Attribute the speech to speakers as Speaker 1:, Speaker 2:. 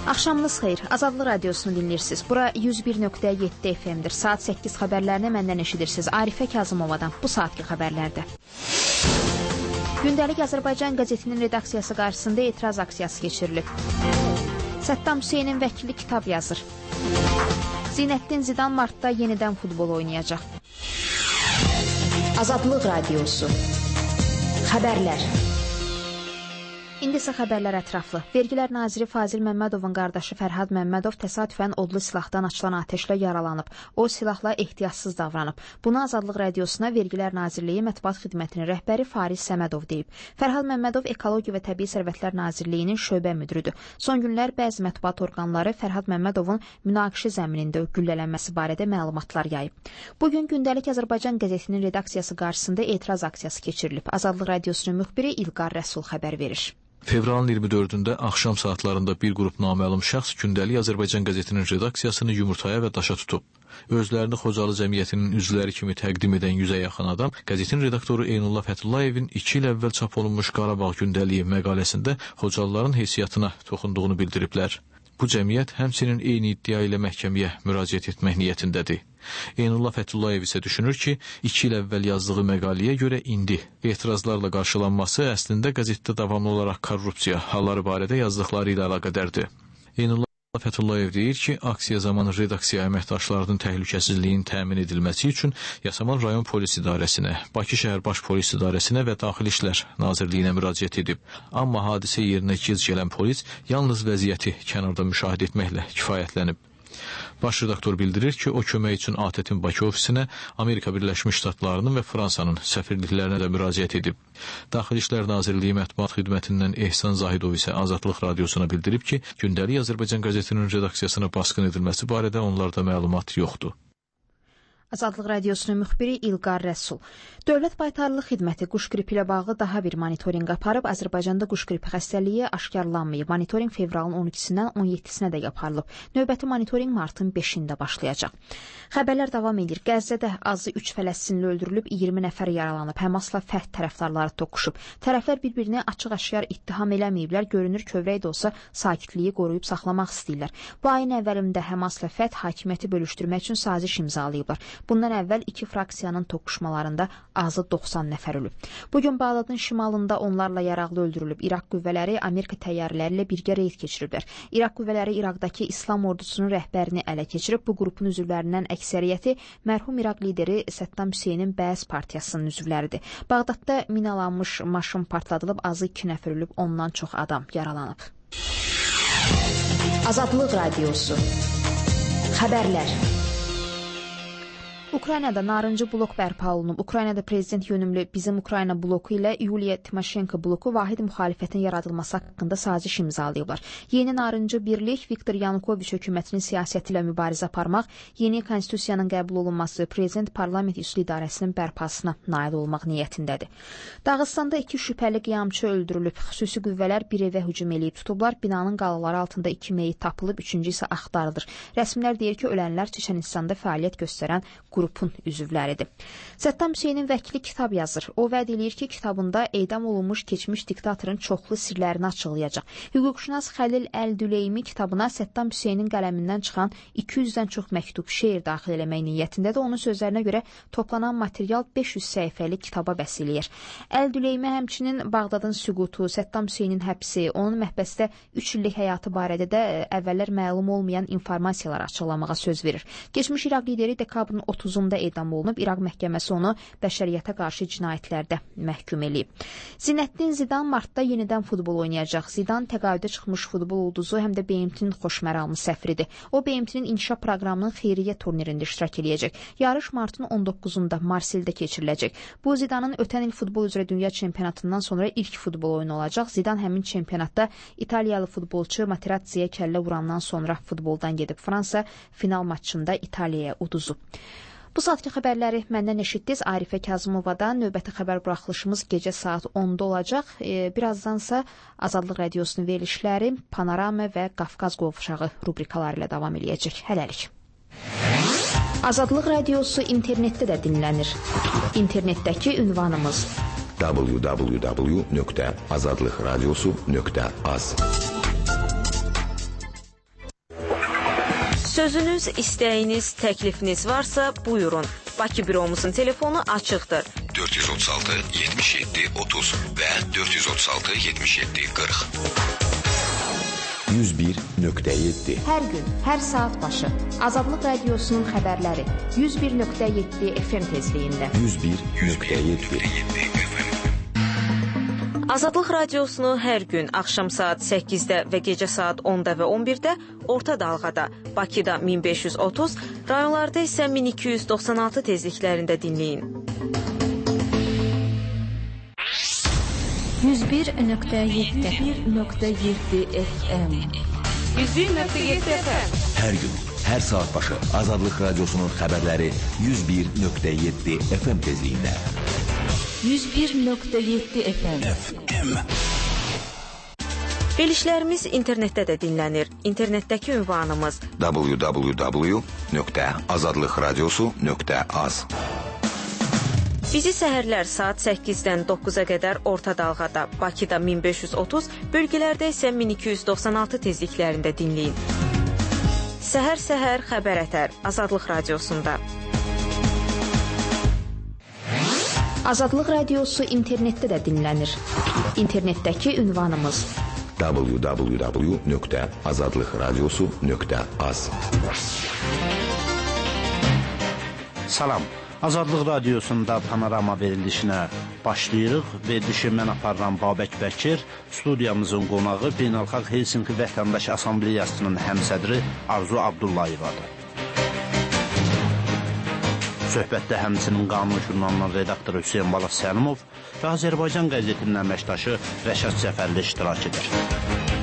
Speaker 1: Axşamınız xeyir. Azadlıq radiosunu dinləyirsiniz. Bura 101.7 FM-dir. Saat 8 xəbərlərini məndən eşidirsiniz. Arifə Kazımovadan bu saatki xəbərlərdə. Gündəlik Azərbaycan qəzetinin redaksiyası qarşısında etiraz aksiyası keçirilib. Səddam Hüseynin vəkili kitab yazır. Zinəddin Zidan martda yenidən futbol oynayacaq. Azadlıq radiosu. Xəbərlər. İndi isə xəbərlər ətraflı. Vergilər naziri Fazil Məmmədovun qardaşı Fərhad Məmmədov təsadüfən odlu silahdan açılan atəşlə yaralanıb. O silahla ehtiyatsız davranıb. Bunu Azadlıq radiosuna Vergilər Nazirliyi Mətbuat Xidmətinin rəhbəri Fariz Səmədov deyib. Fərhad Məmmədov Ekologiya və Təbii Sərvətlər Nazirliyinin şöbə müdürüdür. Son günlər bəzi mətbuat orqanları Fərhad Məmmədovun münaqişə zəminində güllələnməsi barədə məlumatlar yayıb. Bugün Gündəlik Azərbaycan qəzetinin redaksiyası qarşısında etiraz aksiyası keçirilib. Azadlıq radiosunun müxbiri İlqar Rəsul xəbər verir.
Speaker 2: Fevralın 24-də axşam saatlarında bir qrup naməlum şəxs Gündəlik Azərbaycan qəzetinin redaksiyasını yumurtaya və daşa tutub. Özlərini Xocalı cəmiyyətinin üzvləri kimi təqdim edən 100-ə yaxın adam qəzetin redaktoru Eynullah Fətullayevin 2 il əvvəl çap olunmuş Qarabağ gündəliyi məqaləsində Xocalıların heysiyyatına toxunduğunu bildiriblər. Bu cəmiyyət həmçinin eyni iddia ilə məhkəməyə müraciət etmək niyyətindədir. Eynullah Fəthullayev isə düşünür ki, 2 il əvvəl yazdığı məqaləyə görə indi etirazlarla qarşılanması əslində qəzetdə davamlı olaraq korrupsiya halları barədə yazdıqları ilə əlaqədardır. Eynullah Fəthullayev deyir ki, aksiya zamanı redaksiya əməkdaşlarının təhlükəsizliyinin təmin edilməsi üçün Yasamal rayon polis idarəsinə, Bakı şəhər baş polis idarəsinə və Daxili İşlər Nazirliyinə müraciət edib. Amma hadisə yerinə gec gələn polis yalnız vəziyyəti kənarda müşahidə etməklə kifayətlənib. Baş redaktor bildirir ki, o kömək üçün ATƏT-in Bakı ofisinə, Amerika Birləşmiş Ştatlarının və Fransanın səfirliklərinə də müraciət edib. Daxili İşlər Nazirliyi Mətbuat Xidmətindən Ehsan Zahidov isə Azadlıq radiosuna bildirib ki, Gündəlik Azərbaycan qəzetinin redaksiyasına basqın edilməsi barədə onlarda məlumat yoxdur.
Speaker 1: Azadlıq radiosunun müxbiri İlqar Rəsul. Dövlət Baytarlıq Xidməti quş qripi ilə bağlı daha bir monitorinq aparıb. Azərbaycanda quş qripi xəstəliyi aşkarlanmayıb. Monitorinq fevralın 12-dən 17-sinə də aparılıb. Növbəti monitorinq martın 5-də başlayacaq. Xəbərlər davam edir. Qəzzədə azı 3 Fələstinli öldürülüb, 20 nəfər yaralanıb. Həmasla fəth tərəfdarları toqquşub. Tərəflər bir-birini açıq-aşkar ittiham eləməyiblər. Görünür kövrək də olsa sakitliyi qoruyub saxlamaq istəyirlər. Bu ayın əvvəlində Həmasla fəth hakimiyyəti bölüşdürmək üçün saziş imzalayıblar. Bundan əvvəl iki fraksiyanın toqquşmalarında azı 90 nəfər ölüb. Bugün Bağdadın şimalında onlarla yaraqlı öldürülüb. İraq qüvvələri Amerika təyyarələri ilə birgə reyd keçiriblər. İraq qüvvələri İraqdakı İslam ordusunun rəhbərini ələ keçirib. Bu qrupun üzvlərindən əksəriyyəti mərhum İraq lideri Səddam Hüseynin Bəəz partiyasının üzvləridir. Bağdadda minalanmış maşın partladılıb, azı 2 nəfər ölüb, ondan çox adam yaralanıb. Azadlıq radiosu. Xəbərlər. Ukraynada narıncı blok bərpa olunub. Ukraynada prezident yönümlü Bizim Ukrayna bloku ilə Yuliya Timoşenko bloku vahid müxalifətin yaradılması haqqında saziş imzalayıblar. Yeni narıncı birlik Viktor Yanukoviç hökumətinin siyasəti ilə mübarizə aparmaq, yeni konstitusiyanın qəbul olunması, prezident parlament üslü idarəsinin bərpasına nail olmaq niyyətindədir. Dağıstanda 2 şübhəli qiyamçı öldürülüb. Xüsusi qüvvələr bir evə hücum eləyib tutublar. Binanın qalaları altında 2 meyit tapılıb, 3-cü isə axtarılır. Rəsmilər deyir ki, ölənlər Çeçenistanda fəaliyyət göstərən qrupun üzvləridir. Səddam Hüseynin vəkili kitab yazır. O vəd eləyir ki, kitabında edam olunmuş keçmiş diktatorun çoxlu sirlərini açıqlayacaq. Hüquqşünas Xəlil Əl-Düleymi kitabına Səddam Hüseynin qələmindən çıxan 200-dən çox məktub, şeir daxil eləmək niyyətindədir. Onun sözlərinə görə toplanan material 500 səhifəlik kitaba bəs eləyir. Əl-Düleymi həmçinin Bağdadın süqutu, Səddam Hüseynin həbsi, onun məhbəsdə 3 illik həyatı barədə də əvvəllər məlum olmayan informasiyalar açıqlamağa söz verir. Geçmiş İraq lideri dekabrın 30-unda edam olunub. İraq məhkəməsi onu bəşəriyyətə qarşı cinayətlərdə məhkum eləyib. Zinəddin Zidan martda yenidən futbol oynayacaq. Zidan təqaüdə çıxmış futbol ulduzu, həm də BMT-nin xoşməramlı səfiridir. O BMT-nin inkişaf proqramının xeyriyyə turnirində iştirak eləyəcək. Yarış martın 19-unda Marsildə keçiriləcək. Bu Zidanın ötən il futbol üzrə dünya çempionatından sonra ilk futbol oyunu olacaq. Zidan həmin çempionatda İtaliyalı futbolçu Materazzi'yə kəllə vurandan sonra futboldan gedib. Fransa final maçında İtaliyaya uduzub. Bu saatki xəbərləri məndən eşitdiniz. Arifə Kazımovadan. Növbəti xəbər buraxılışımız gecə saat 10-da olacaq. Birazdansa Azadlıq radiosunun verilişləri, Panorama və Qafqaz qovşağı rubrikaları ilə davam eləyəcək. Hələlik. Azadlıq radiosu internetdə də dinlənir. İnternetdəki ünvanımız
Speaker 3: www.azadlıkradyosu.az Sözünüz, istəyiniz, təklifiniz varsa buyurun. Bakı büromuzun telefonu açıqdır.
Speaker 4: 436 77 30 və 436 77 40. 101.7
Speaker 1: Hər gün, hər saat başı Azadlıq Radiosunun xəbərləri 101.7 FM tezliyində.
Speaker 4: 101.7
Speaker 3: Azadlıq Radiosunu hər gün axşam saat 8-də və gecə saat 10-da və 11-də orta dalğada, Bakıda 1530, rayonlarda isə 1296 tezliklərində dinləyin.
Speaker 1: 101.7 FM
Speaker 3: 101.7 FM
Speaker 4: Hər gün, hər saat başı Azadlıq Radiosunun xəbərləri 101.7 FM tezliyində.
Speaker 1: 101.7 FM
Speaker 3: Verilişlərimiz internetdə də dinlənir. İnternetdəki ünvanımız
Speaker 4: www.azadlıqradiosu.az.
Speaker 3: Bizi səhərlər saat 8-dən 9-a qədər orta dalğada, Bakıda 1530, bölgələrdə isə 1296 tezliklərində dinləyin. Səhər-səhər xəbər ətər Azadlıq Radiosunda.
Speaker 1: Azadlıq Radiosu internetdə də dinlənir. İnternetdəki ünvanımız
Speaker 4: www.azadlıqradiosu.az.
Speaker 5: Salam. Azadlıq Radiosunda panorama verilişinə başlayırıq. Verilişi mən aparıram Babək Bəkir. Studiyamızın qonağı Beynəlxalq Helsinki Vətəndaş Assambleyasının həmsədri Arzu Abdullayevadır. Söhbətdə həmçinin Qanun jurnalının redaktoru Hüseyin Balas Səlimov və Azərbaycan qəzetinin əməkdaşı Rəşad Cəfərli iştirak edir.